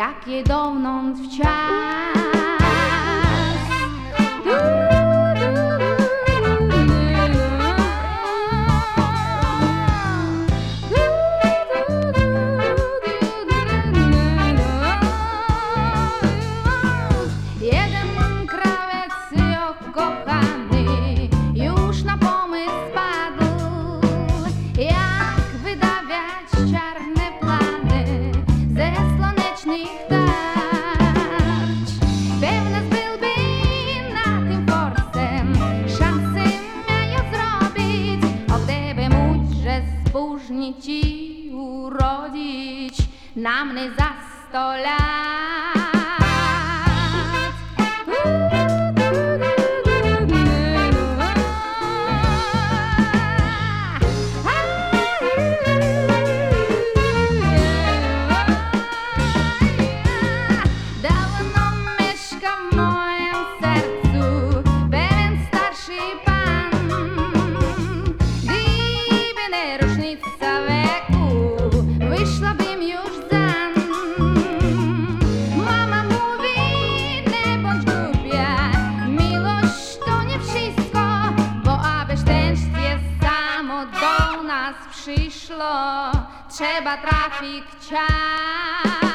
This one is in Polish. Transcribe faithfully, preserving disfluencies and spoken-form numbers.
jakie downąd wciąż. Jeden krawiec kochany już na pomysł padł, jak wydawiać czarne plany ze słonecznych tarć. Pewne byłby na tym forsem szansę miał zrobić, o gdyby móc, że spóźnić i urodzić na mnie za sto lat. Wyszłabym już za. Mama mówi, nie bądź głupia, miłość to nie wszystko, bo aby szczęście samo do nas przyszło, trzeba trafić czas.